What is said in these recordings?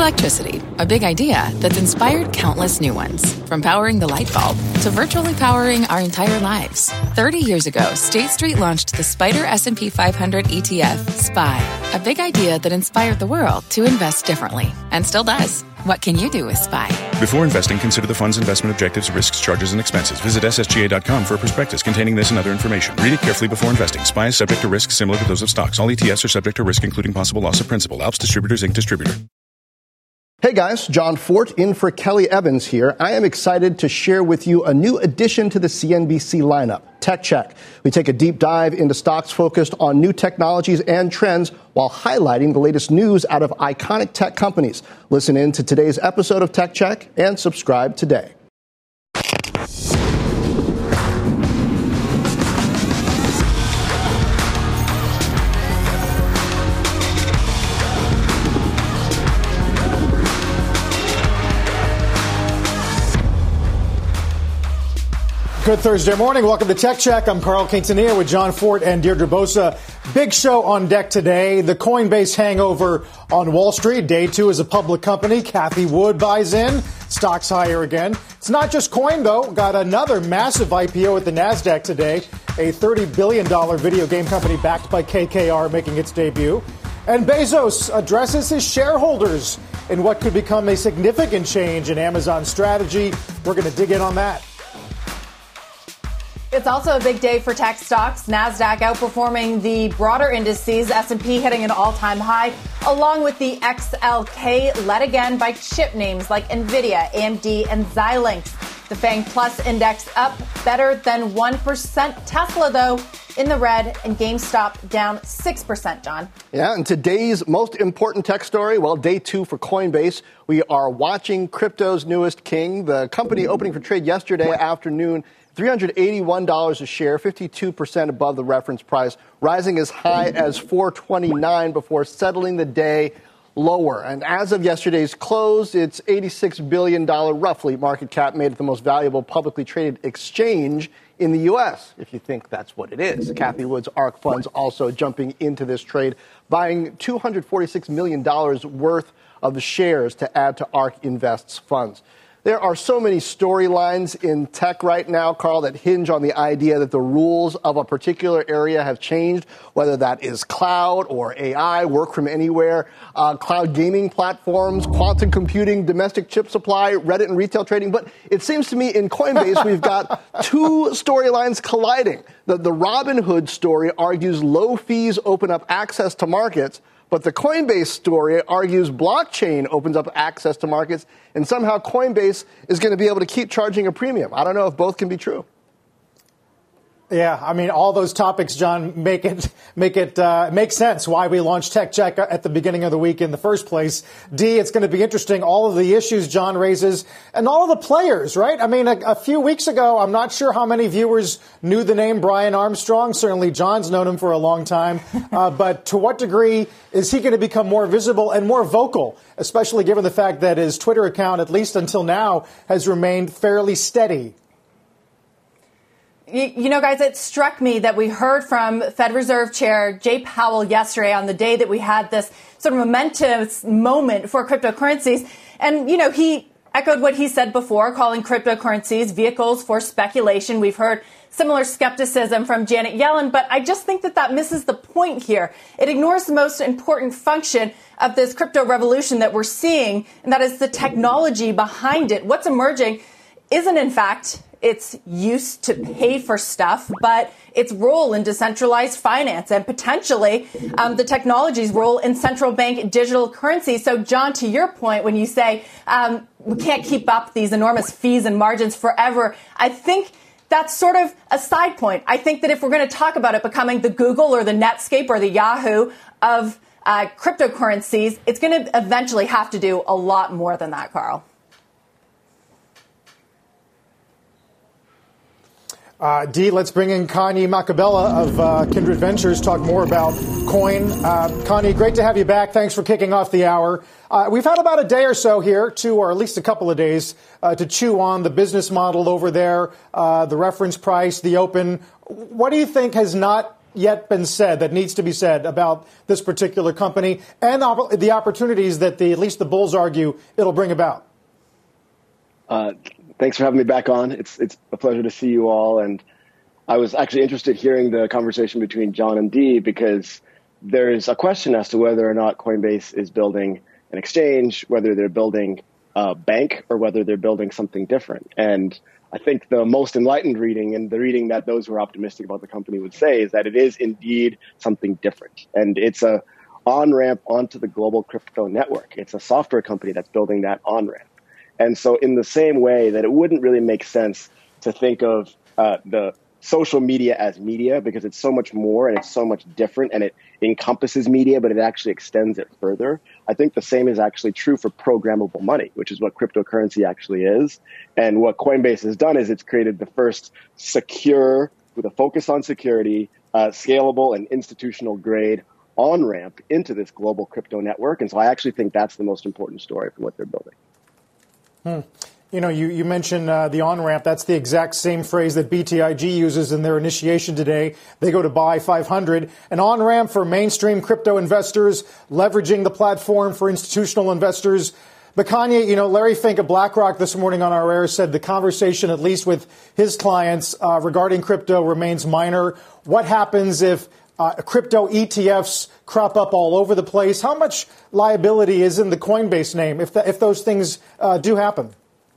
Electricity, a big idea that's inspired countless new ones. From powering the light bulb to virtually powering our entire lives. 30 years ago, State Street launched the SPDR S&P 500 ETF, SPY. A big idea that inspired the world to invest differently. And still does. What can you do with SPY? Before investing, consider the fund's investment objectives, risks, charges, and expenses. Visit ssga.com for a prospectus containing this and other information. Read it carefully before investing. SPY is subject to risks similar to those of stocks. All ETFs are subject to risk, including possible loss of principal. Alps Distributors, Inc. Distributor. Hey guys, John Fort in for Kelly Evans here. I am excited to share with you a new addition to the CNBC lineup, Tech Check. We take a deep dive into stocks focused on new technologies and trends while highlighting the latest news out of iconic tech companies. Listen in to today's episode of Tech Check and subscribe today. Good Thursday morning. Welcome to Tech Check. I'm Carl Quintanilla with John Fort and Deirdre Bosa. Big show on deck today. The Coinbase hangover on Wall Street. Day two as a public company. Cathie Wood buys in. Stocks higher again. It's not just Coin, though. Got another massive IPO at the NASDAQ today. A $30 billion video game company backed by KKR making its debut. And Bezos addresses his shareholders in what could become a significant change in Amazon's strategy. We're going to dig in on that. It's also a big day for tech stocks. NASDAQ outperforming the broader indices, S&P hitting an all-time high, along with the XLK, led again by chip names like NVIDIA, AMD, and Xilinx. The FANG Plus index up better than 1%. Tesla, though, in the red, and GameStop down 6%, John. Yeah, and today's most important tech story, well, day two for Coinbase. We are watching crypto's newest king. The company opening for trade yesterday afternoon, $381 a share, 52% above the reference price, rising as high as $429 before settling the day lower. And as of yesterday's close, its $86 billion roughly market cap made it the most valuable publicly traded exchange in the U.S., if you think that's what it is. Cathie Wood's ARK funds also jumping into this trade, buying $246 million worth of the shares to add to ARK Invest's funds. There are so many storylines in tech right now, Carl, that hinge on the idea that the rules of a particular area have changed, whether that is cloud or AI, work from anywhere, cloud gaming platforms, quantum computing, domestic chip supply, Reddit and retail trading. But it seems to me in Coinbase, we've got two storylines colliding. The Robinhood story argues low fees open up access to markets, but the Coinbase story argues blockchain opens up access to markets, and somehow Coinbase is going to be able to keep charging a premium. I don't know if both can be true. Yeah, I mean, all those topics, John, make sense why we launched Tech Check at the beginning of the week in the first place. D, it's going to be interesting, all of the issues John raises and all of the players, right? I mean, a few weeks ago, I'm not sure how many viewers knew the name Brian Armstrong. Certainly John's known him for a long time. But to what degree is he going to become more visible and more vocal, especially given the fact that his Twitter account, at least until now, has remained fairly steady? You know, guys, it struck me that we heard from Fed Reserve Chair Jay Powell yesterday on the day that we had this sort of momentous moment for cryptocurrencies. And, you know, he echoed what he said before, calling cryptocurrencies vehicles for speculation. We've heard similar skepticism from Janet Yellen, but I just think that misses the point here. It ignores the most important function of this crypto revolution that we're seeing, and that is the technology behind it. What's emerging isn't, in fact, its use to pay for stuff, but its role in decentralized finance and potentially the technology's role in central bank digital currency. So, John, to your point, when you say we can't keep up these enormous fees and margins forever, I think that's sort of a side point. I think that if we're going to talk about it becoming the Google or the Netscape or the Yahoo of cryptocurrencies, it's going to eventually have to do a lot more than that, Carl. Dee, let's bring in Connie Macabella of Kindred Ventures, talk more about Coin. Connie, great to have you back. Thanks for kicking off the hour. We've had about a day or so here, or at least a couple of days, to chew on the business model over there, the reference price, the open. What do you think has not yet been said that needs to be said about this particular company and the opportunities that at least the bulls argue it'll bring about? Thanks for having me back on. It's a pleasure to see you all. And I was actually interested hearing the conversation between John and Dee, because there is a question as to whether or not Coinbase is building an exchange, whether they're building a bank, or whether they're building something different. And I think the most enlightened reading, and the reading that those who are optimistic about the company would say, is that it is indeed something different. And it's a on-ramp onto the global crypto network. It's a software company that's building that on-ramp. And so in the same way that it wouldn't really make sense to think of the social media as media, because it's so much more and it's so much different, and it encompasses media, but it actually extends it further. I think the same is actually true for programmable money, which is what cryptocurrency actually is. And what Coinbase has done is it's created the first secure, with a focus on security, scalable and institutional grade on-ramp into this global crypto network. And so I actually think that's the most important story for what they're building. You know, you mentioned the on-ramp. That's the exact same phrase that BTIG uses in their initiation today. They go to buy 500. An on-ramp for mainstream crypto investors, leveraging the platform for institutional investors. But Kanye, you know, Larry Fink of BlackRock this morning on our air said the conversation, at least with his clients, regarding crypto remains minor. What happens if crypto ETFs crop up all over the place? How much liability is in the Coinbase name if those things do happen?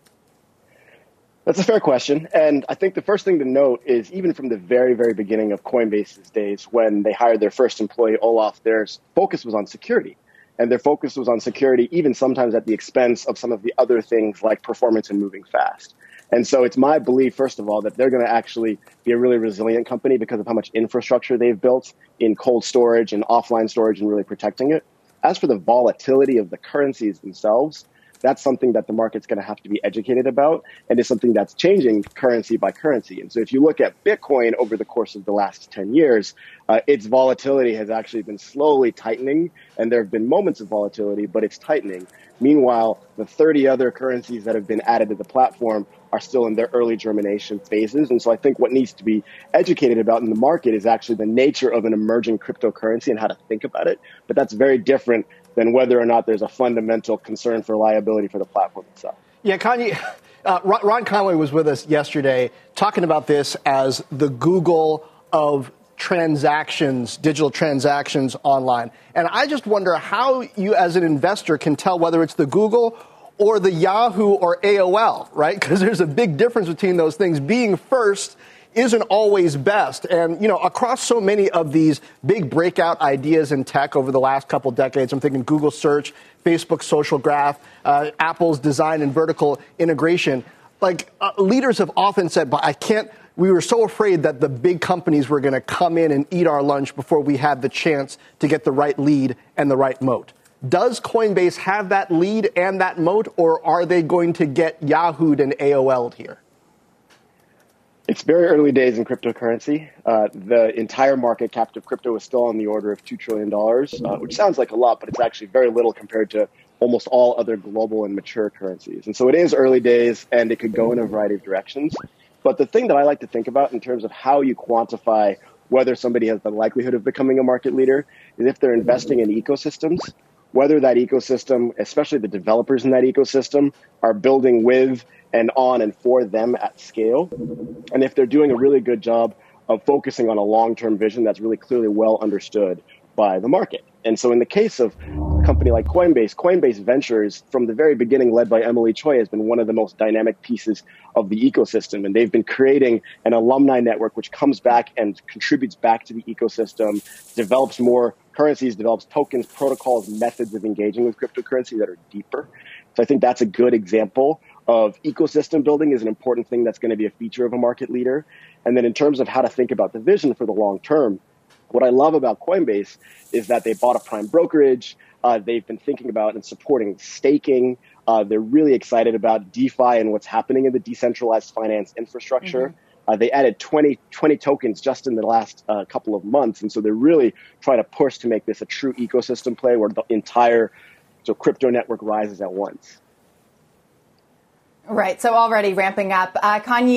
That's a fair question. And I think the first thing to note is, even from the very, very beginning of Coinbase's days, when they hired their first employee, Olaf, their focus was on security. And their focus was on security, even sometimes at the expense of some of the other things like performance and moving fast. And so it's my belief, first of all, that they're going to actually be a really resilient company because of how much infrastructure they've built in cold storage and offline storage and really protecting it. As for the volatility of the currencies themselves, that's something that the market's going to have to be educated about, and is something that's changing currency by currency. And so if you look at Bitcoin over the course of the last 10 years, its volatility has actually been slowly tightening, and there have been moments of volatility, but it's tightening. Meanwhile, the 30 other currencies that have been added to the platform are still in their early germination phases. And so I think what needs to be educated about in the market is actually the nature of an emerging cryptocurrency and how to think about it. But that's very different than whether or not there's a fundamental concern for liability for the platform itself. Yeah, Kanye, Ron Conway was with us yesterday talking about this as the Google of transactions, digital transactions online. And I just wonder how you as an investor can tell whether it's the Google or the Yahoo or AOL, right? Because there's a big difference between those things. Being first isn't always best. And, you know, across so many of these big breakout ideas in tech over the last couple decades, I'm thinking Google search, Facebook social graph, Apple's design and vertical integration, leaders have often said, but we were so afraid that the big companies were going to come in and eat our lunch before we had the chance to get the right lead and the right moat. Does Coinbase have that lead and that moat, or are they going to get Yahoo'd and AOL'd here? It's very early days in cryptocurrency. The entire market cap of crypto is still on the order of $2 trillion, which sounds like a lot, but it's actually very little compared to almost all other global and mature currencies. And so it is early days, and it could go in a variety of directions. But the thing that I like to think about in terms of how you quantify whether somebody has the likelihood of becoming a market leader is if they're investing in ecosystems, whether that ecosystem, especially the developers in that ecosystem, are building with and on and for them at scale. And if they're doing a really good job of focusing on a long-term vision that's really clearly well understood by the market. And so in the case of a company like Coinbase, Coinbase Ventures, from the very beginning, led by Emily Choi, has been one of the most dynamic pieces of the ecosystem. And they've been creating an alumni network which comes back and contributes back to the ecosystem, develops more currencies, develops tokens, protocols, methods of engaging with cryptocurrency that are deeper. So I think that's a good example of ecosystem building is an important thing that's going to be a feature of a market leader. And then in terms of how to think about the vision for the long term, what I love about Coinbase is that they bought a prime brokerage. They've been thinking about and supporting staking. They're really excited about DeFi and what's happening in the decentralized finance infrastructure. Mm-hmm. They added 20 tokens just in the last couple of months. And so they're really trying to push to make this a true ecosystem play where the entire crypto network rises at once. Right. So already ramping up. Kanye,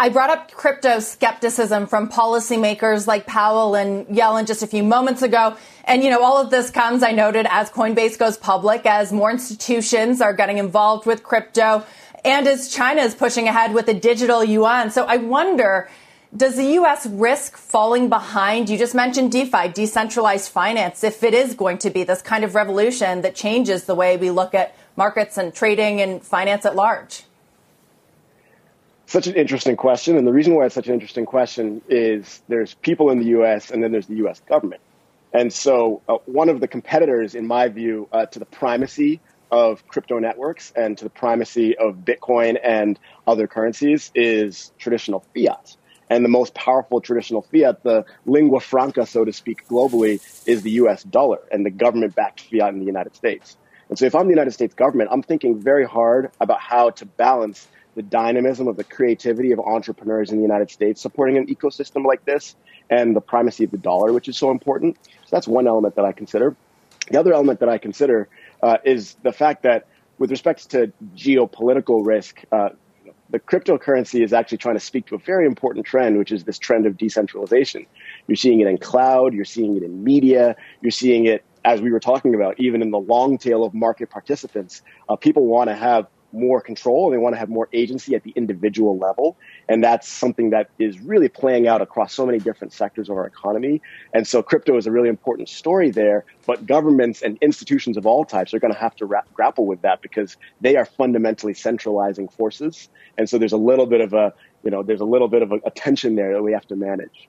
I brought up crypto skepticism from policymakers like Powell and Yellen just a few moments ago. And, all of this comes, I noted, as Coinbase goes public, as more institutions are getting involved with crypto, and as China is pushing ahead with the digital yuan. So I wonder, does the U.S. risk falling behind? You just mentioned DeFi, decentralized finance, if it is going to be this kind of revolution that changes the way we look at markets and trading and finance at large. Such an interesting question. And the reason why it's such an interesting question is there's people in the U.S. and then there's the U.S. government. And so one of the competitors, in my view, to the primacy of crypto networks and to the primacy of Bitcoin and other currencies is traditional fiat. And the most powerful traditional fiat, the lingua franca, so to speak, globally, is the U.S. dollar and the government-backed fiat in the United States. And so if I'm the United States government, I'm thinking very hard about how to balance the dynamism of the creativity of entrepreneurs in the United States supporting an ecosystem like this and the primacy of the dollar, which is so important. So that's one element that I consider. The other element that I consider is the fact that with respect to geopolitical risk, the cryptocurrency is actually trying to speak to a very important trend, which is this trend of decentralization. You're seeing it in cloud, you're seeing it in media, you're seeing it, as we were talking about, even in the long tail of market participants. People want to have more control, they want to have more agency at the individual level. And that's something that is really playing out across so many different sectors of our economy. And so crypto is a really important story there, but governments and institutions of all types are going to have to grapple with that because they are fundamentally centralizing forces. And so there's a little bit of a tension there that we have to manage.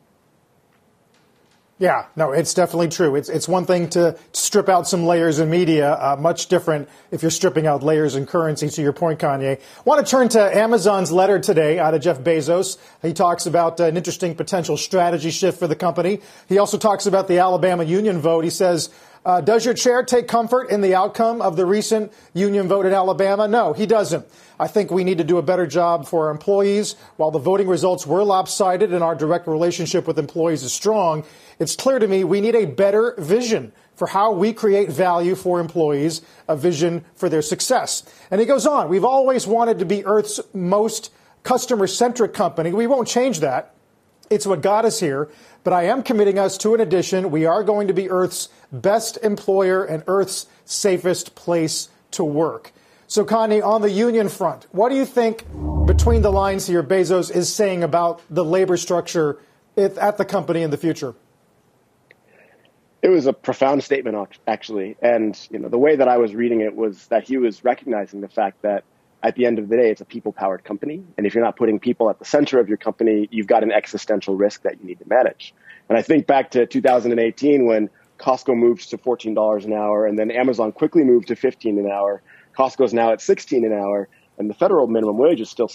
Yeah, no, it's definitely true. It's one thing to strip out some layers in media, much different if you're stripping out layers in currency, to your point, Kanye. I want to turn to Amazon's letter today out of Jeff Bezos. He talks about an interesting potential strategy shift for the company. He also talks about the Alabama union vote. He says, does your chair take comfort in the outcome of the recent union vote in Alabama? No, he doesn't. I think we need to do a better job for our employees. While the voting results were lopsided and our direct relationship with employees is strong, it's clear to me we need a better vision for how we create value for employees, a vision for their success. And he goes on, we've always wanted to be Earth's most customer-centric company. We won't change that. It's what got us here. But I am committing us to an addition. We are going to be Earth's best employer and Earth's safest place to work. So, Kanye, on the union front, what do you think between the lines here Bezos is saying about the labor structure at the company in the future? It was a profound statement, actually. And, the way that I was reading it was that he was recognizing the fact that at the end of the day, it's a people-powered company. And if you're not putting people at the center of your company, you've got an existential risk that you need to manage. And I think back to 2018 when Costco moved to $14 an hour and then Amazon quickly moved to $15 an hour. Costco's now at $16 an hour, and the federal minimum wage is still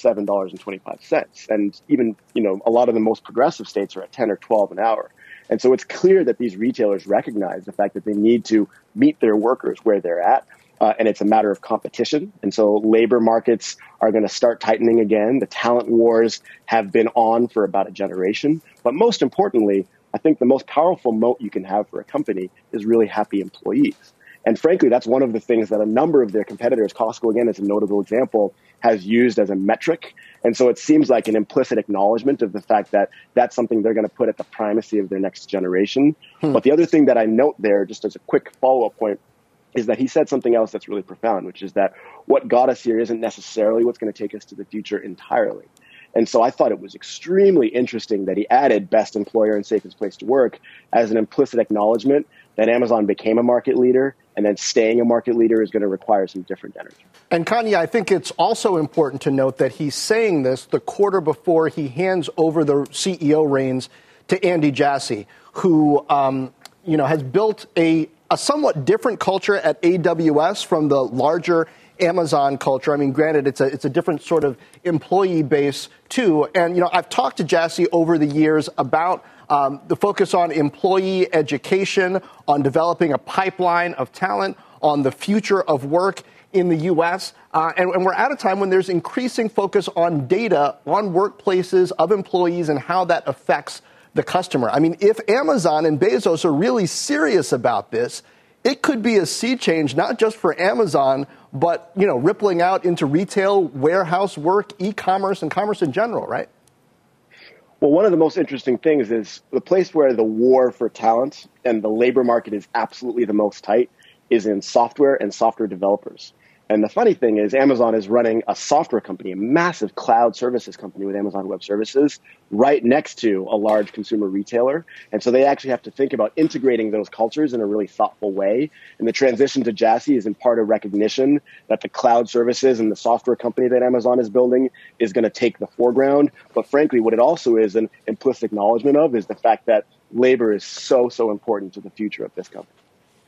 $7.25. And even, a lot of the most progressive states are at 10 or 12 an hour. And so it's clear that these retailers recognize the fact that they need to meet their workers where they're at. And it's a matter of competition. And so labor markets are going to start tightening again. The talent wars have been on for about a generation. But most importantly, I think the most powerful moat you can have for a company is really happy employees. And frankly, that's one of the things that a number of their competitors, Costco, again, is a notable example, has used as a metric. And so it seems like an implicit acknowledgement of the fact that that's something they're going to put at the primacy of their next generation. But the other thing that I note there, just as a quick follow-up point, is that he said something else that's really profound, which is that what got us here isn't necessarily what's going to take us to the future entirely. And so I thought it was extremely interesting that he added best employer and safest place to work as an implicit acknowledgement that Amazon became a market leader, and then staying a market leader is going to require some different energy. And Kanye, I think it's also important to note that he's saying this the quarter before he hands over the CEO reins to Andy Jassy, who has built a somewhat different culture at AWS from the larger Amazon culture. I mean, granted, it's a different sort of employee base, too. And, I've talked to Jassy over the years about the focus on employee education, on developing a pipeline of talent, on the future of work in the U.S. And we're at a time when there's increasing focus on data, on workplaces of employees and how that affects the customer. I mean, if Amazon and Bezos are really serious about this, it could be a sea change, not just for Amazon, but, rippling out into retail, warehouse work, e-commerce, and commerce in general, right? Well, one of the most interesting things is the place where the war for talent and the labor market is absolutely the most tight is in software and software developers. And the funny thing is Amazon is running a software company, a massive cloud services company with Amazon Web Services right next to a large consumer retailer. And so they actually have to think about integrating those cultures in a really thoughtful way. And the transition to Jassy is in part a recognition that the cloud services and the software company that Amazon is building is going to take the foreground. But frankly, what it also is an implicit acknowledgement of is the fact that labor is so important to the future of this company.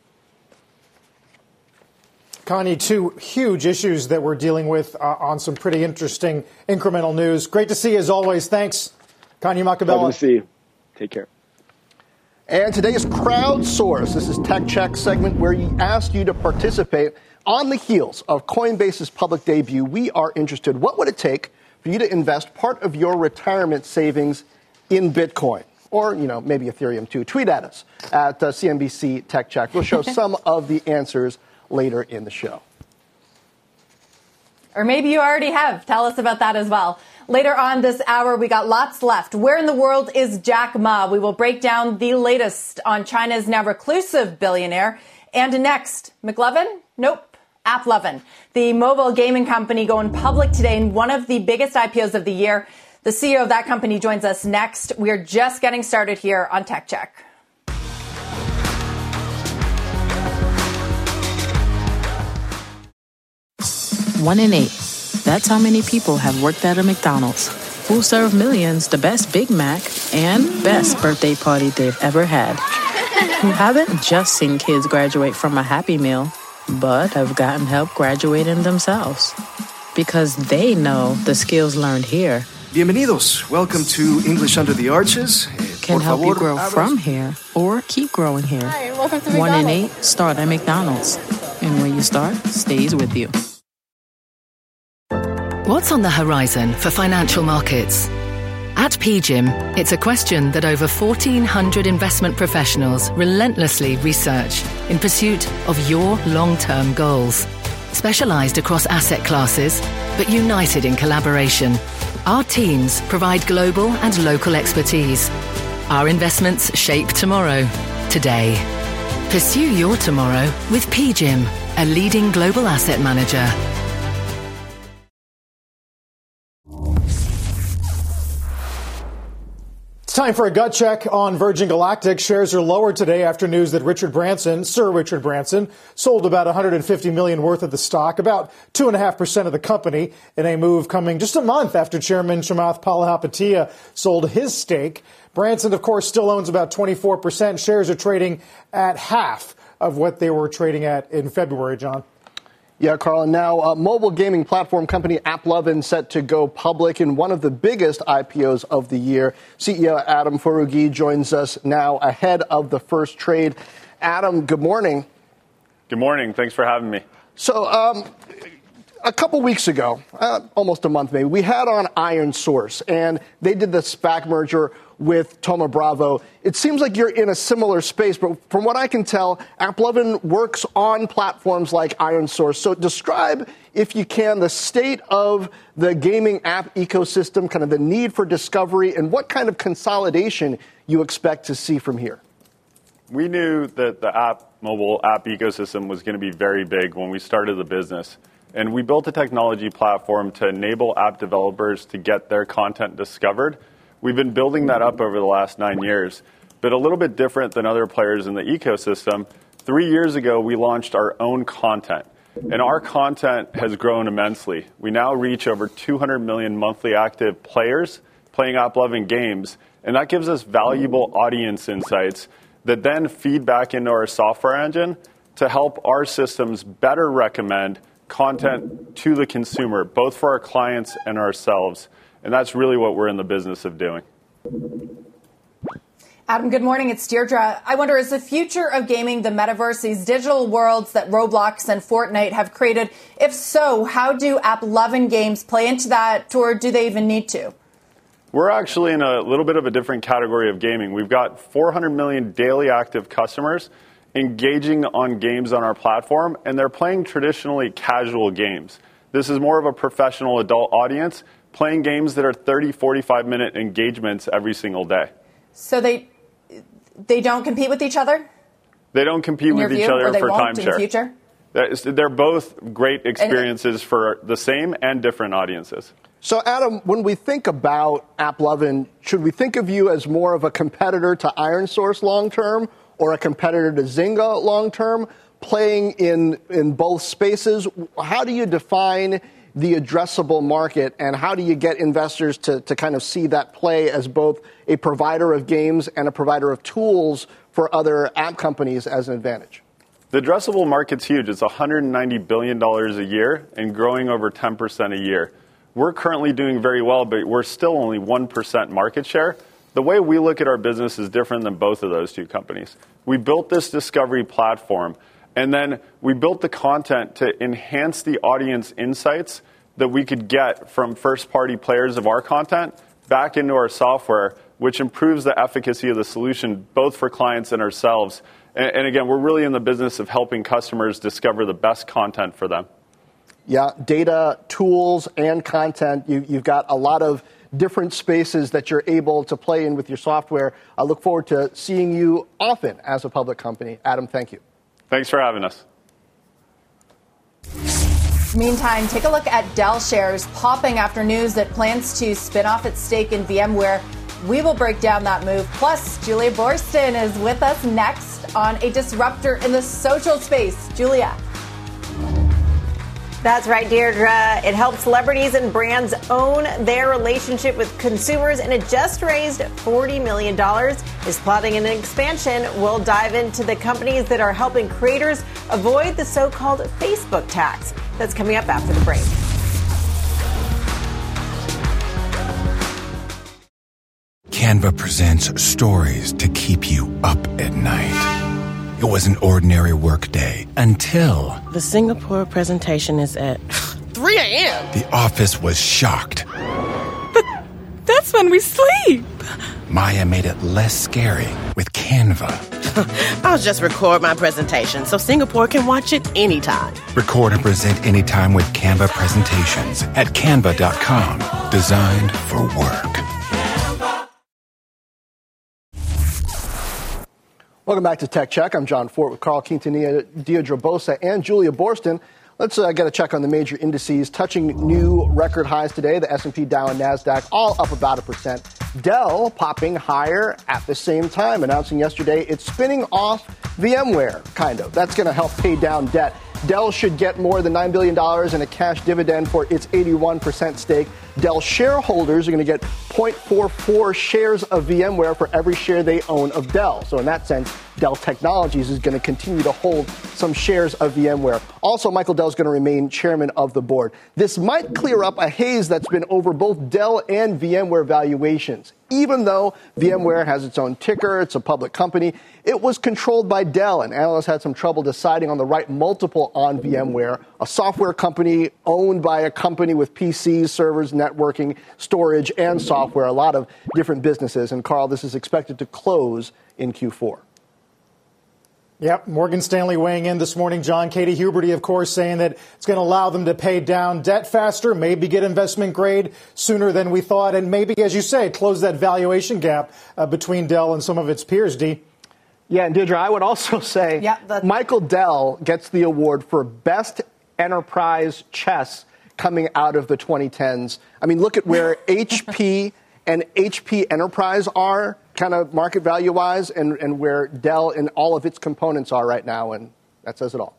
Connie, two huge issues that we're dealing with on some pretty interesting incremental news. Great to see you as always. Thanks, Connie Macabella. Good to see you. Take care. And today is Crowdsource. This is Tech Check segment where we asked you to participate. On the heels of Coinbase's public debut, we are interested. What would it take for you to invest part of your retirement savings in Bitcoin? Or, maybe Ethereum too. Tweet at us at CNBC Tech Check. We'll show some of the answers later in the show. Or maybe you already have. Tell us about that as well. Later on this hour, we got lots left. Where in the world is Jack Ma? We will break down the latest on China's now reclusive billionaire. And next, McLovin? Nope. AppLovin, the mobile gaming company going public today in one of the biggest IPOs of the year. The CEO of that company joins us next. We're just getting started here on Tech Check. 1 in 8. That's how many people have worked at a McDonald's, who serve millions the best Big Mac and best birthday party they've ever had, who haven't just seen kids graduate from a Happy Meal, but have gotten help graduating themselves. Because they know the skills learned here Bienvenidos. Welcome to English Under the Arches. can help you grow from here or keep growing here. Hi, welcome to 1 in McDonald's. 8 start at McDonald's. And when you start, stays with you. What's on the horizon for financial markets? At PGIM, it's a question that over 1,400 investment professionals relentlessly research in pursuit of your long-term goals. Specialized across asset classes, but united in collaboration, our teams provide global and local expertise. Our investments shape tomorrow, today. Pursue your tomorrow with PGIM, a leading global asset manager. It's time for a gut check on Virgin Galactic. Shares are lower today after news that Sir Richard Branson, sold about $150 million worth of the stock, about 2.5% of the company, in a move coming just a month after Chairman Chamath Palihapitiya sold his stake. Branson, of course, still owns about 24%. Shares are trading at half of what they were trading at in February, John. Yeah, Carl. And now mobile gaming platform company AppLovin set to go public in one of the biggest IPOs of the year. CEO Adam Foroughi joins us now ahead of the first trade. Adam, good morning. Good morning. Thanks for having me. So a couple weeks ago, almost a month maybe, we had on IronSource, and they did the SPAC merger with Thoma Bravo. It seems like you're in a similar space, but from what I can tell, AppLovin works on platforms like IronSource. So describe, if you can, the state of the gaming app ecosystem, kind of the need for discovery, and what kind of consolidation you expect to see from here. We knew that the mobile app ecosystem was going to be very big when we started the business. And we built a technology platform to enable app developers to get their content discovered. We've been building that up over the last 9 years, but a little bit different than other players in the ecosystem. 3 years ago, we launched our own content, and our content has grown immensely. We now reach over 200 million monthly active players playing AppLovin games, and that gives us valuable audience insights that then feed back into our software engine to help our systems better recommend content to the consumer, both for our clients and ourselves. And that's really what we're in the business of doing. Adam, good morning. It's Deirdre. I wonder, is the future of gaming the metaverse, these digital worlds that Roblox and Fortnite have created? If so, how do AppLovin games play into that, or do they even need to? We're actually in a little bit of a different category of gaming. We've got 400 million daily active customers engaging on games on our platform, and they're playing traditionally casual games. This is more of a professional adult audience, playing games that are 30, 45-minute engagements every single day. So they don't compete with each other? They don't compete with each other for timeshare. In the future? They're both great experiences for the same and different audiences. So, Adam, when we think about AppLovin, should we think of you as more of a competitor to ironSource long-term or a competitor to Zynga long-term, playing in both spaces? How do you define the addressable market, and how do you get investors to kind of see that play as both a provider of games and a provider of tools for other app companies as an advantage? The addressable market's huge. It's $190 billion a year and growing over 10% a year. We're currently doing very well, but we're still only 1% market share. The way we look at our business is different than both of those two companies. We built this discovery platform, and then we built the content to enhance the audience insights that we could get from first-party players of our content back into our software, which improves the efficacy of the solution both for clients and ourselves. And again, we're really in the business of helping customers discover the best content for them. Yeah, data, tools, and content. You've got a lot of different spaces that you're able to play in with your software. I look forward to seeing you often as a public company. Adam, thank you. Thanks for having us. Meantime, take a look at Dell shares popping after news that plans to spin off its stake in VMware. We will break down that move. Plus, Julia Boorstin is with us next on a disruptor in the social space. Julia. That's right, Deirdre. It helps celebrities and brands own their relationship with consumers, and it just raised $40 million. Is plotting an expansion. We'll dive into the companies that are helping creators avoid the so-called Facebook tax. That's coming up after the break. Canva presents stories to keep you up at night. It was an ordinary workday until... The Singapore presentation is at 3 a.m. The office was shocked. But that's when we sleep. Maya made it less scary with Canva. I'll just record my presentation so Singapore can watch it anytime. Record and present anytime with Canva presentations at canva.com. Designed for work. Welcome back to Tech Check. I'm John Fort with Carl Quintanilla, Deirdre Bosa, and Julia Boorstin. Let's get a check on the major indices touching new record highs today. The S&P, Dow, and NASDAQ all up about 1%. Dell popping higher at the same time, announcing yesterday it's spinning off VMware, kind of. That's going to help pay down debt. Dell should get more than $9 billion in a cash dividend for its 81% stake. Dell shareholders are going to get 0.44 shares of VMware for every share they own of Dell. So in that sense, Dell Technologies is going to continue to hold some shares of VMware. Also, Michael Dell is going to remain chairman of the board. This might clear up a haze that's been over both Dell and VMware valuations. Even though VMware has its own ticker, it's a public company, it was controlled by Dell, and analysts had some trouble deciding on the right multiple on VMware, a software company owned by a company with PCs, servers, networking, storage, and software, a lot of different businesses. And, Carl, this is expected to close in Q4. Yep, Morgan Stanley weighing in this morning. John, Katie Huberty, of course, saying that it's going to allow them to pay down debt faster, maybe get investment grade sooner than we thought, and maybe, as you say, close that valuation gap between Dell and some of its peers, Dee. Yeah, and Deirdre, I would also say Michael Dell gets the award for best enterprise chess coming out of the 2010s. I mean, look at where HP and HP Enterprise are kind of market value-wise and where Dell and all of its components are right now, and that says it all.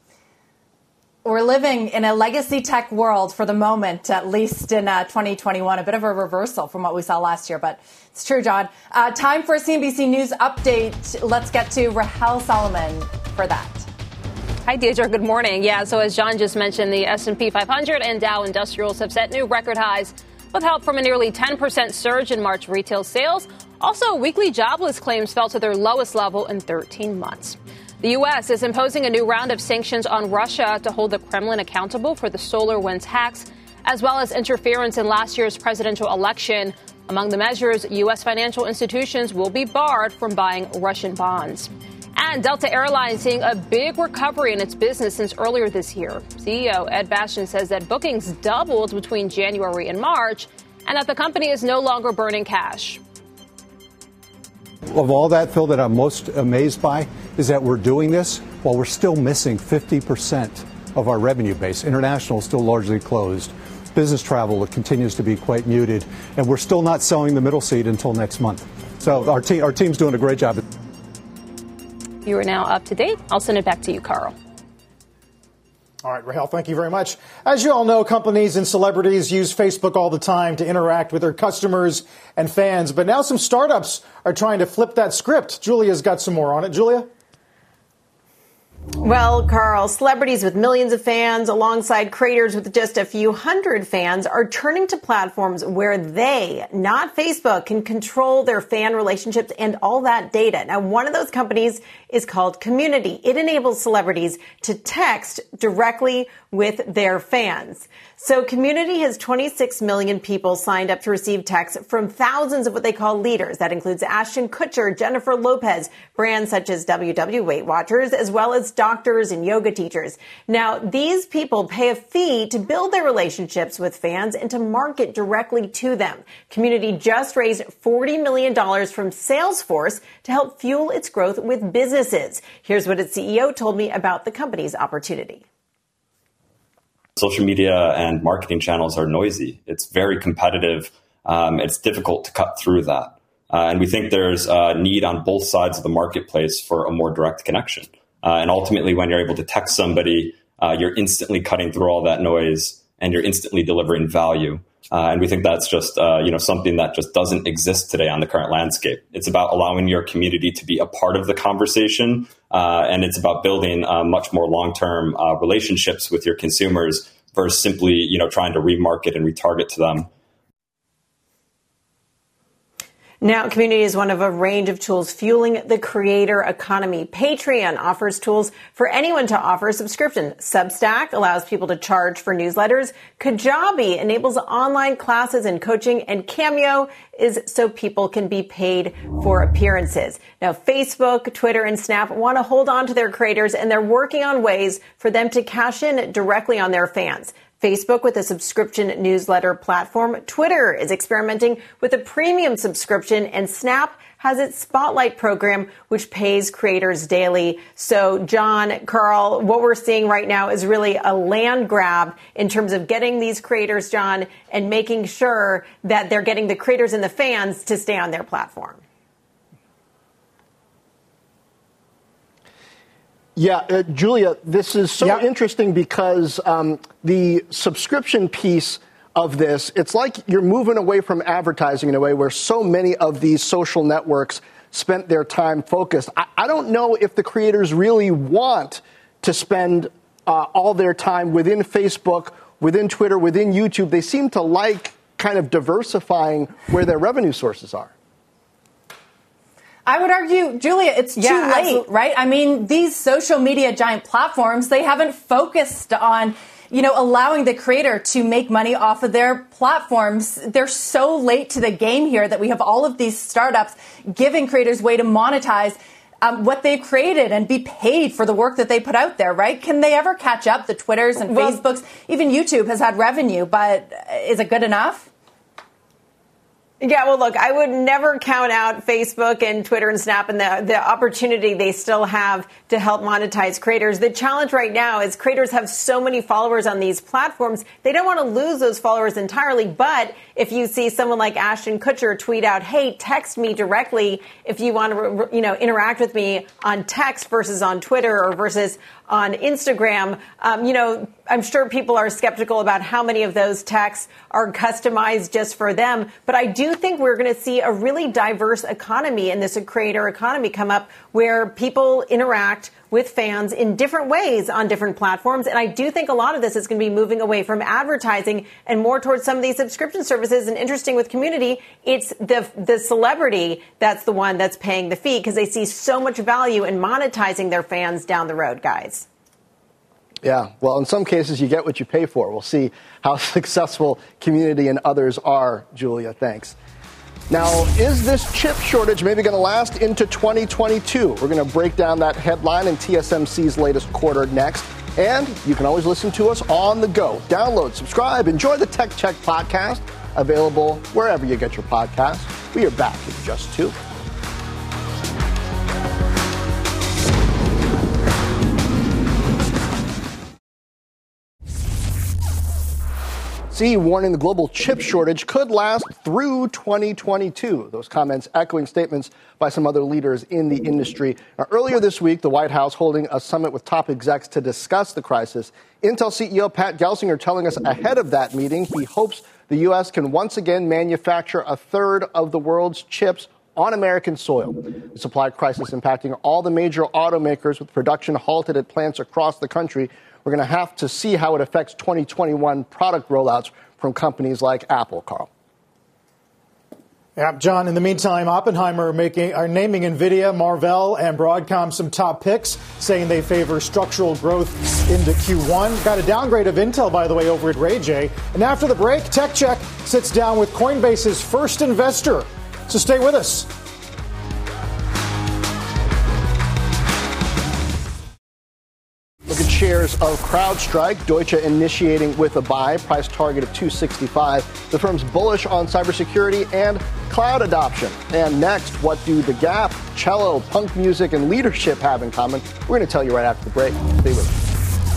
We're living in a legacy tech world for the moment, at least in 2021, a bit of a reversal from what we saw last year, but it's true, John. Time for a CNBC News update. Let's get to Rahel Solomon for that. Hi, Deirdre. Good morning. Yeah, so as John just mentioned, the S&P 500 and Dow Industrials have set new record highs with help from a nearly 10% surge in March retail sales. Also, weekly jobless claims fell to their lowest level in 13 months. The U.S. is imposing a new round of sanctions on Russia to hold the Kremlin accountable for the SolarWinds hacks, as well as interference in last year's presidential election. Among the measures, U.S. financial institutions will be barred from buying Russian bonds. And Delta Airlines seeing a big recovery in its business since earlier this year. CEO Ed Bastian says that bookings doubled between January and March and that the company is no longer burning cash. Of all that, Phil, that I'm most amazed by is that we're doing this while we're still missing 50% of our revenue base. International is still largely closed. Business travel continues to be quite muted, and we're still not selling the middle seat until next month. So our team's doing a great job. You are now up to date. I'll send it back to you, Carl. All right, Rahel, thank you very much. As you all know, companies and celebrities use Facebook all the time to interact with their customers and fans. But now some startups are trying to flip that script. Julia's got some more on it. Julia? Well, Carl, celebrities with millions of fans alongside creators with just a few hundred fans are turning to platforms where they, not Facebook, can control their fan relationships and all that data. Now, one of those companies is called Community. It enables celebrities to text directly with their fans. So Community has 26 million people signed up to receive texts from thousands of what they call leaders. That includes Ashton Kutcher, Jennifer Lopez, brands such as WW Weight Watchers, as well as doctors and yoga teachers. Now, these people pay a fee to build their relationships with fans and to market directly to them. Community just raised $40 million from Salesforce to help fuel its growth with businesses. Here's what its CEO told me about the company's opportunity. Social media and marketing channels are noisy. It's very competitive. It's difficult to cut through that. And we think there's a need on both sides of the marketplace for a more direct connection. And ultimately, when you're able to text somebody, you're instantly cutting through all that noise and you're instantly delivering value. And we think that's just something that just doesn't exist today on the current landscape. It's about allowing your community to be a part of the conversation, and it's about building much more long-term relationships with your consumers versus simply trying to remarket and retarget to them. Now, Community is one of a range of tools fueling the creator economy. Patreon offers tools for anyone to offer a subscription. Substack allows people to charge for newsletters. Kajabi enables online classes and coaching. And Cameo is so people can be paid for appearances. Now, Facebook, Twitter, and Snap want to hold on to their creators, and they're working on ways for them to cash in directly on their fans. Facebook with a subscription newsletter platform. Twitter is experimenting with a premium subscription, and Snap has its Spotlight program, which pays creators daily. So, John, Carl, what we're seeing right now is really a land grab in terms of getting these creators, John, and making sure that they're getting the creators and the fans to stay on their platform. Yeah, Julia, this is so interesting because the subscription piece of this, it's like you're moving away from advertising in a way where so many of these social networks spent their time focused. I don't know if the creators really want to spend all their time within Facebook, within Twitter, within YouTube. They seem to like kind of diversifying where their revenue sources are. I would argue, Julia, it's too late, right? I mean, these social media giant platforms, they haven't focused on, allowing the creator to make money off of their platforms. They're so late to the game here that we have all of these startups giving creators way to monetize what they've created and be paid for the work that they put out there, right? Can they ever catch up? The Twitters and Facebooks, even YouTube has had revenue, but is it good enough? Yeah, well, look, I would never count out Facebook and Twitter and Snap and the opportunity they still have to help monetize creators. The challenge right now is creators have so many followers on these platforms. They don't want to lose those followers entirely. But if you see someone like Ashton Kutcher tweet out, hey, text me directly if you want to, interact with me on text versus on Twitter or versus on Instagram, I'm sure people are skeptical about how many of those texts are customized just for them. But I do think we're going to see a really diverse economy and this creator economy come up where people interact with fans in different ways on different platforms. And I do think a lot of this is going to be moving away from advertising and more towards some of these subscription services. And interesting with Community, it's the celebrity that's the one that's paying the fee because they see so much value in monetizing their fans down the road, guys. Yeah, well, in some cases, you get what you pay for. We'll see how successful Community and others are, Julia. Thanks. Now, is this chip shortage maybe going to last into 2022? We're going to break down that headline in TSMC's latest quarter next. And you can always listen to us on the go. Download, subscribe, enjoy the Tech Check podcast, available wherever you get your podcasts. We are back in just two. Warning the global chip shortage could last through 2022. Those comments echoing statements by some other leaders in the industry. Now, earlier this week, the White House holding a summit with top execs to discuss the crisis. Intel CEO Pat Gelsinger telling us ahead of that meeting he hopes the U.S. can once again manufacture a third of the world's chips on American soil. The supply crisis impacting all the major automakers with production halted at plants across the country. We're going to have to see how it affects 2021 product rollouts from companies like Apple, Carl. Yeah, John, in the meantime, Oppenheimer are naming NVIDIA, Marvell, and Broadcom some top picks, saying they favor structural growth into Q1. Got a downgrade of Intel, by the way, over at RayJ. And after the break, Tech Check sits down with Coinbase's first investor. So stay with us. Look at shares of CrowdStrike, Deutsche initiating with a buy, price target of $265. The firm's bullish on cybersecurity and cloud adoption. And next, what do The Gap, cello, punk music, and leadership have in common? We're going to tell you right after the break. Stay with us.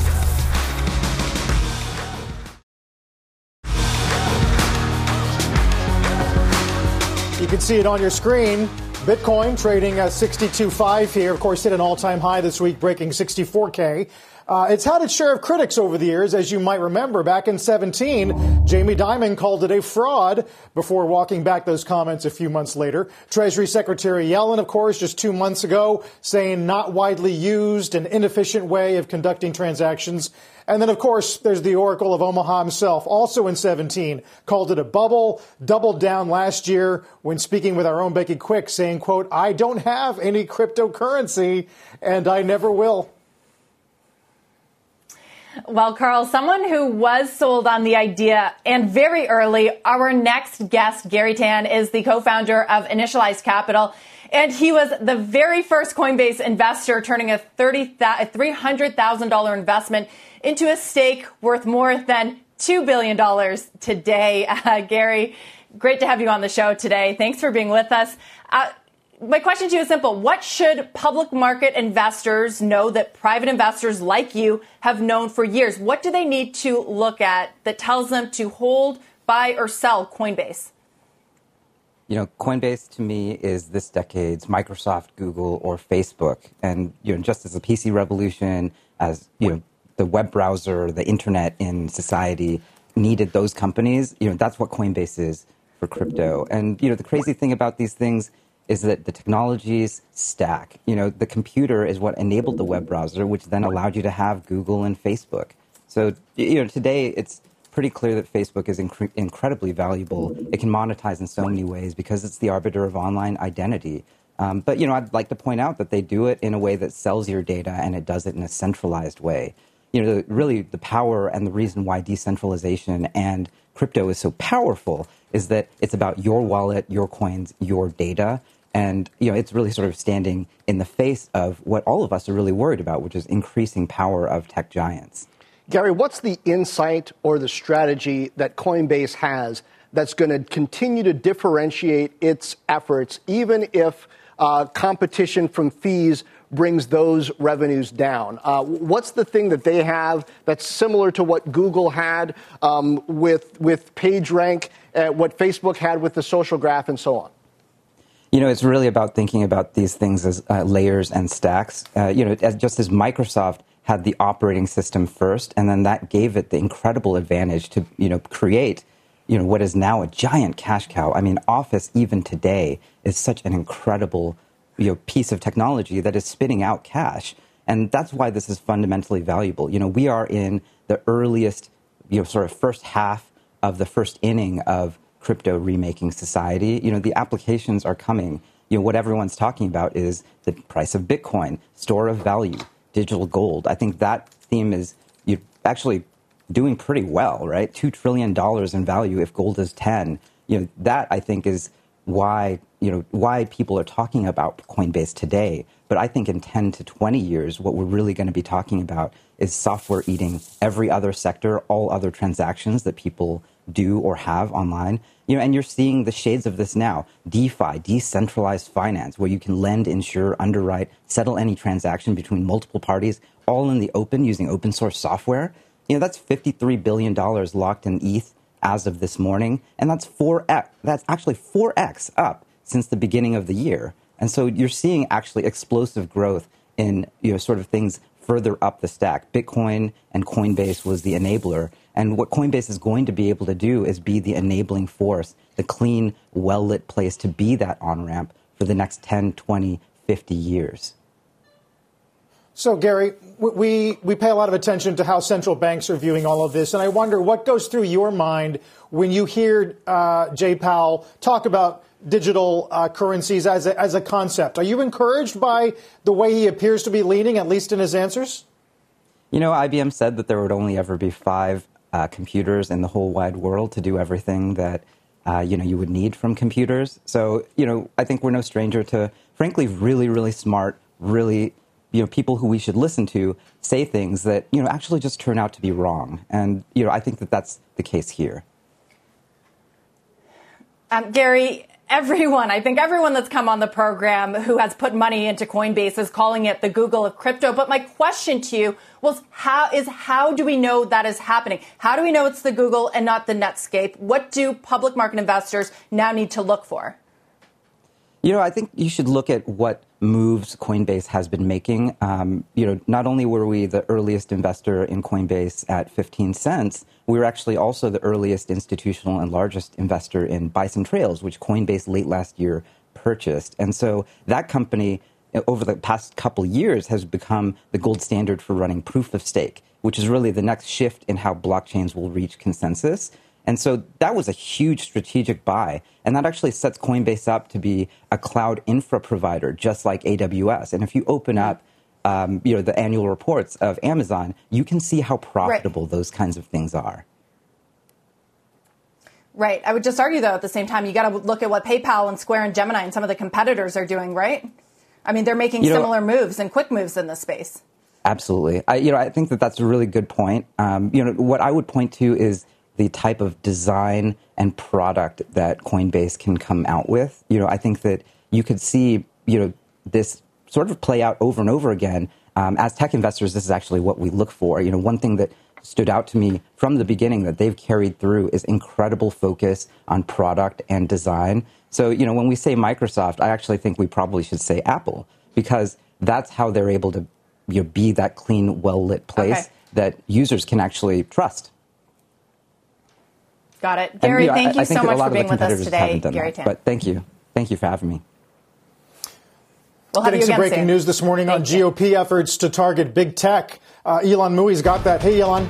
You can see it on your screen. Bitcoin trading at 62.5 here. Of course, hit an all-time high this week, breaking 64K. It's had its share of critics over the years, as you might remember. Back in 2017, Jamie Dimon called it a fraud before walking back those comments a few months later. Treasury Secretary Yellen, of course, just 2 months ago, saying not widely used, an inefficient way of conducting transactions. And then, of course, there's the Oracle of Omaha himself, also in 2017, called it a bubble, doubled down last year when speaking with our own Becky Quick, saying, quote, I don't have any cryptocurrency, and I never will. Well, Carl, someone who was sold on the idea and very early, our next guest, Gary Tan, is the co-founder of Initialized Capital. And he was the very first Coinbase investor, turning a $300,000 investment into a stake worth more than $2 billion today. Gary, great to have you on the show today. Thanks for being with us. My question to you is simple. What should public market investors know that private investors like you have known for years? What do they need to look at that tells them to hold, buy, or sell Coinbase? You know, Coinbase to me is this decade's Microsoft, Google, or Facebook. And, you know, just as the PC revolution, as, you know, the web browser, the internet in society needed those companies, you know, that's what Coinbase is for crypto. And, you know, the crazy thing about these things is that the technologies stack. You know, the computer is what enabled the web browser, which then allowed you to have Google and Facebook. So, you know, today it's pretty clear that Facebook is incredibly valuable. It can monetize in so many ways because it's the arbiter of online identity. But, you know, I'd like to point out that they do it in a way that sells your data, and it does it in a centralized way. You know, really the power and the reason why decentralization and crypto is so powerful is that it's about your wallet, your coins, your data. And, you know, it's really sort of standing in the face of what all of us are really worried about, which is increasing power of tech giants. Gary, what's the insight or the strategy that Coinbase has that's going to continue to differentiate its efforts, even if competition from fees brings those revenues down? What's the thing that they have that's similar to what Google had with PageRank, what Facebook had with the social graph, and so on? You know, it's really about thinking about these things as layers and stacks. You know, just as Microsoft had the operating system first, and then that gave it the incredible advantage to, you know, create, you know, what is now a giant cash cow. I mean, Office even today is such an incredible, you know, piece of technology that is spitting out cash. And that's why this is fundamentally valuable. You know, we are in the earliest, you know, sort of first half of the first inning of crypto remaking society. You know, the applications are coming. You know, what everyone's talking about is the price of Bitcoin, store of value, digital gold. I think that theme is actually doing pretty well, right? $2 trillion in value if gold is 10. You know, that I think is why people are talking about Coinbase today. But I think in 10 to 20 years, what we're really going to be talking about is software eating every other sector, all other transactions that people do or have online. And you're seeing the shades of this now. DeFi, decentralized finance, where you can lend, insure, underwrite, settle any transaction between multiple parties, all in the open using open source software. That's $53 billion locked in ETH as of this morning. And that's actually 4x up since the beginning of the year. And so you're seeing actually explosive growth in sort of things further up the stack. Bitcoin and Coinbase was the enabler. And what Coinbase is going to be able to do is be the enabling force, the clean, well-lit place to be that on-ramp for the next 10, 20, 50 years. So, Gary, we pay a lot of attention to how central banks are viewing all of this. And I wonder what goes through your mind when you hear Jay Powell talk about digital currencies as a concept. Are you encouraged by the way he appears to be leaning, at least in his answers? IBM said that there would only ever be 5 computers in the whole wide world to do everything that, you would need from computers. So, I think we're no stranger to, frankly, really, really smart, really, people who we should listen to say things that, actually just turn out to be wrong. And, I think that that's the case here. Gary, I think everyone that's come on the program who has put money into Coinbase is calling it the Google of crypto. But my question to you was, how do we know that is happening? How do we know it's the Google and not the Netscape? What do public market investors now need to look for? I think you should look at what moves Coinbase has been making. Not only were we the earliest investor in Coinbase at 15 cents, we were actually also the earliest institutional and largest investor in Bison Trails, which Coinbase late last year purchased. And so that company, over the past couple years, has become the gold standard for running proof of stake, which is really the next shift in how blockchains will reach consensus. And so that was a huge strategic buy. And that actually sets Coinbase up to be a cloud infra provider, just like AWS. And if you open up, the annual reports of Amazon, you can see how profitable those kinds of things are. Right. I would just argue, though, at the same time, you got to look at what PayPal and Square and Gemini and some of the competitors are doing, right? I mean, they're making similar moves and quick moves in this space. Absolutely. I think that that's a really good point. What I would point to is the type of design and product that Coinbase can come out with. I think that you could see, this sort of play out over and over again. As tech investors, this is actually what we look for. One thing that stood out to me from the beginning that they've carried through is incredible focus on product and design. So, when we say Microsoft, I actually think we probably should say Apple, because that's how they're able to be that clean, well-lit place that users can actually trust. Got it. Gary, thank you so much for being with us today, Gary Tan. But thank you. Thank you for having me. We'll have Getting some breaking news this morning on GOP efforts to target big tech. Ylan Moui's got that. Hey, Ylan.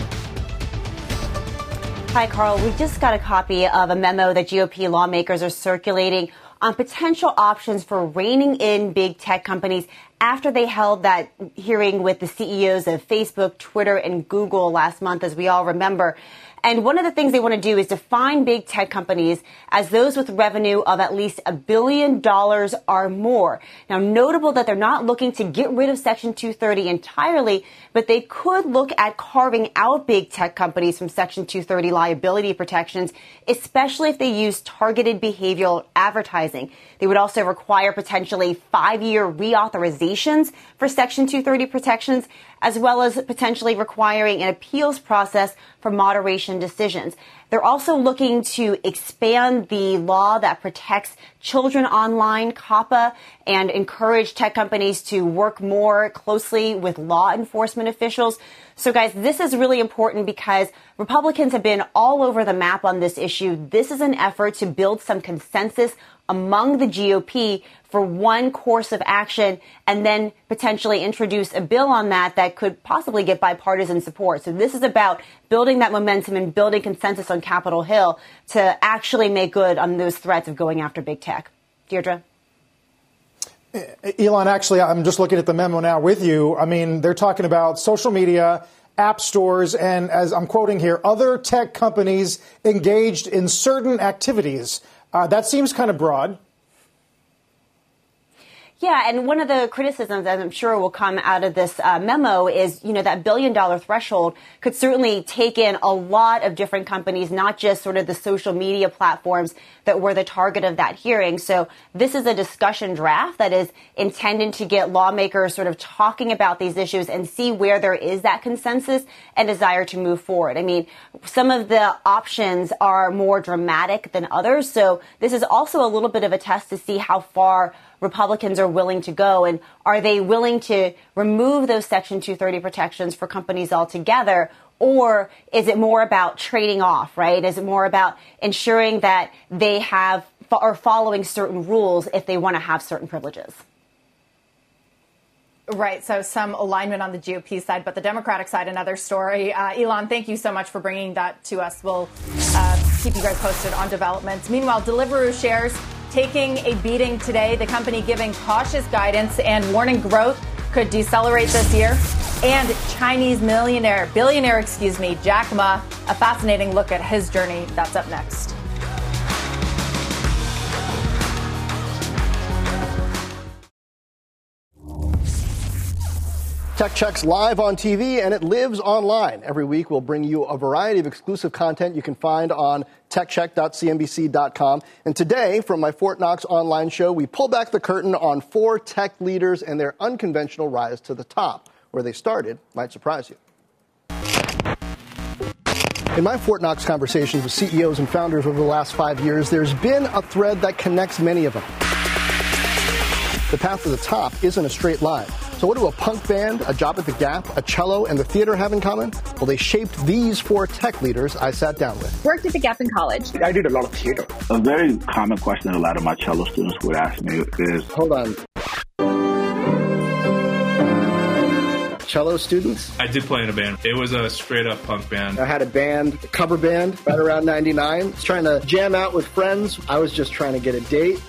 Hi, Carl. We just got a copy of a memo that GOP lawmakers are circulating on potential options for reining in big tech companies after they held that hearing with the CEOs of Facebook, Twitter, and Google last month, as we all remember. And one of the things they want to do is define big tech companies as those with revenue of at least $1 billion or more. Now, notable that they're not looking to get rid of Section 230 entirely, but they could look at carving out big tech companies from Section 230 liability protections, especially if they use targeted behavioral advertising. They would also require potentially 5-year reauthorizations for Section 230 protections, as well as potentially requiring an appeals process for moderation decisions. They're also looking to expand the law that protects children online, COPPA, and encourage tech companies to work more closely with law enforcement officials. So, guys, this is really important because Republicans have been all over the map on this issue. This is an effort to build some consensus among the GOP for one course of action and then potentially introduce a bill on that could possibly get bipartisan support. So this is about building that momentum and building consensus on Capitol Hill to actually make good on those threats of going after big tech. Deirdre? Ylan, actually, I'm just looking at the memo now with you. I mean, they're talking about social media, app stores, and as I'm quoting here, other tech companies engaged in certain activities That seems kind of broad. Yeah, and one of the criticisms, as I'm sure will come out of this memo, is, that $1 billion threshold could certainly take in a lot of different companies, not just sort of the social media platforms that were the target of that hearing. So this is a discussion draft that is intended to get lawmakers sort of talking about these issues and see where there is that consensus and desire to move forward. I mean, some of the options are more dramatic than others. So this is also a little bit of a test to see how far Republicans are willing to go, and are they willing to remove those Section 230 protections for companies altogether, or is it more about trading off, right? Is it more about ensuring that they are following certain rules if they want to have certain privileges? Right. So some alignment on the GOP side, but the Democratic side, another story. Elon, thank you so much for bringing that to us. We'll keep you guys posted on developments. Meanwhile, Deliveroo shares taking a beating today, the company giving cautious guidance and warning growth could decelerate this year. And Chinese billionaire, Jack Ma, a fascinating look at his journey. That's up next. Tech Check's live on TV, and it lives online. Every week, we'll bring you a variety of exclusive content you can find on techcheck.cnbc.com. And today, from my Fort Knox online show, we pull back the curtain on 4 tech leaders and their unconventional rise to the top. Where they started might surprise you. In my Fort Knox conversations with CEOs and founders over the last 5 years, there's been a thread that connects many of them. The path to the top isn't a straight line. So what do a punk band, a job at the Gap, a cello, and the theater have in common? Well, they shaped these 4 tech leaders I sat down with. Worked at the Gap in college. I did a lot of theater. A very common question that a lot of my cello students would ask me is, hold on. Cello students? I did play in a band. It was a straight-up punk band. I had a band, a cover band, right around 99. I was trying to jam out with friends. I was just trying to get a date,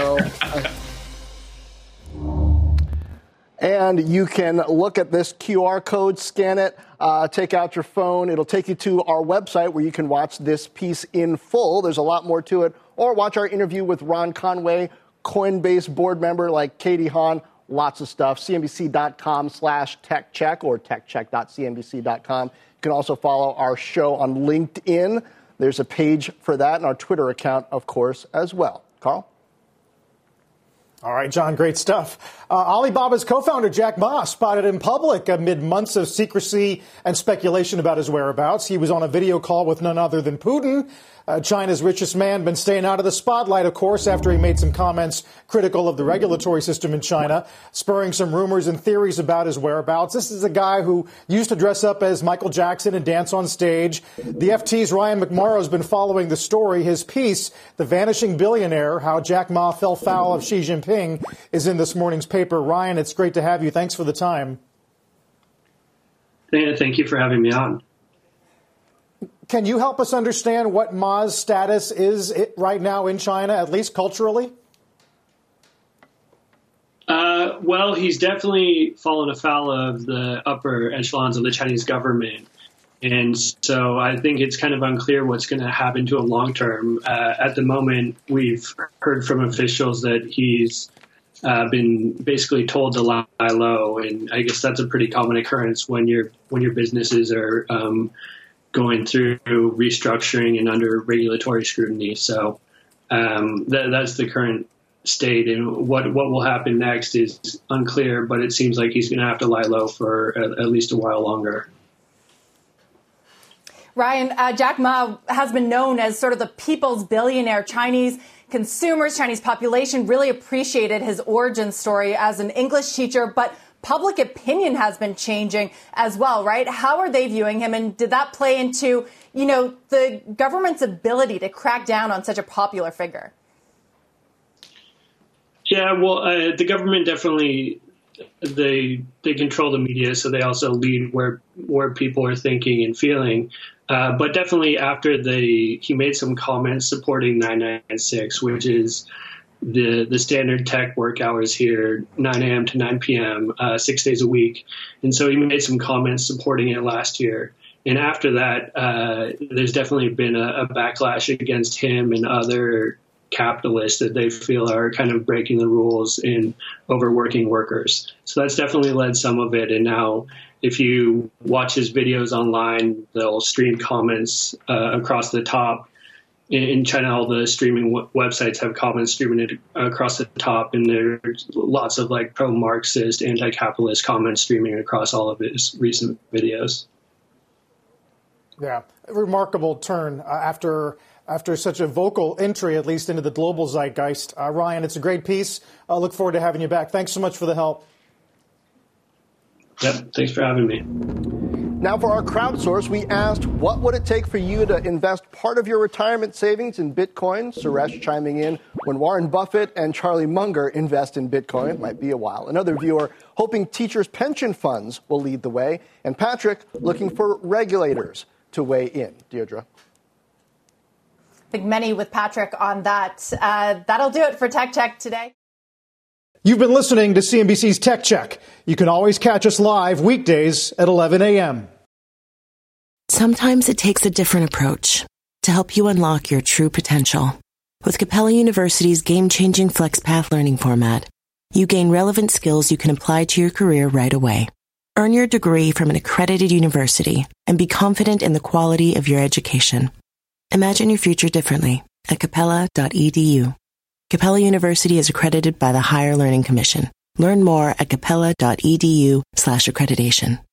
And you can look at this QR code, scan it, take out your phone. It'll take you to our website where you can watch this piece in full. There's a lot more to it. Or watch our interview with Ron Conway, Coinbase board member like Katie Haun. Lots of stuff. CNBC.com/techcheck or techcheck.cnbc.com. You can also follow our show on LinkedIn. There's a page for that, and our Twitter account, of course, as well. Carl? All right, John, great stuff. Alibaba's co-founder Jack Ma spotted in public amid months of secrecy and speculation about his whereabouts. He was on a video call with none other than Putin. China's richest man, been staying out of the spotlight, of course, after he made some comments critical of the regulatory system in China, spurring some rumors and theories about his whereabouts. This is a guy who used to dress up as Michael Jackson and dance on stage. The FT's Ryan McMorrow has been following the story. His piece, The Vanishing Billionaire, How Jack Ma Fell Foul of Xi Jinping, is in this morning's paper. Ryan, it's great to have you. Thanks for the time. Thank you for having me on. Can you help us understand what Ma's status is right now in China, at least culturally? Well, he's definitely fallen afoul of the upper echelons of the Chinese government. And so I think it's kind of unclear what's going to happen to him long term. At the moment, we've heard from officials that he's been basically told to lie low. And I guess that's a pretty common occurrence when your businesses are going through restructuring and under regulatory scrutiny. So that's the current state. And what will happen next is unclear, but it seems like he's going to have to lie low for at least a while longer. Ryan, Jack Ma has been known as sort of the people's billionaire. Chinese consumers, Chinese population really appreciated his origin story as an English teacher, but public opinion has been changing as well, right? How are they viewing him? And did that play into, the government's ability to crack down on such a popular figure? Yeah, well, the government definitely, they control the media, so they also lead where people are thinking and feeling. But definitely after he made some comments supporting 996, which is the standard tech work hours here, 9 a.m. to 9 p.m., 6 days a week. And so he made some comments supporting it last year. And after that, there's definitely been a backlash against him and other capitalists that they feel are kind of breaking the rules and overworking workers. So that's definitely led some of it. And now if you watch his videos online, they'll stream comments across the top. In China, all the streaming websites have comments streaming it across the top, and there's lots of like pro-Marxist, anti-capitalist comments streaming across all of his recent videos. Yeah, a remarkable turn after such a vocal entry, at least into the global zeitgeist. Ryan, it's a great piece. I look forward to having you back. Thanks so much for the help. Yep, thanks for having me. Now for our crowdsource, we asked, what would it take for you to invest part of your retirement savings in Bitcoin? Suresh chiming in, when Warren Buffett and Charlie Munger invest in Bitcoin. It might be a while. Another viewer hoping teachers' pension funds will lead the way. And Patrick looking for regulators to weigh in. Deirdre. I think many with Patrick on that. That'll do it for Tech Check today. You've been listening to CNBC's Tech Check. You can always catch us live weekdays at 11 a.m. Sometimes it takes a different approach to help you unlock your true potential. With Capella University's game-changing FlexPath learning format, you gain relevant skills you can apply to your career right away. Earn your degree from an accredited university and be confident in the quality of your education. Imagine your future differently at capella.edu. Capella University is accredited by the Higher Learning Commission. Learn more at capella.edu/accreditation.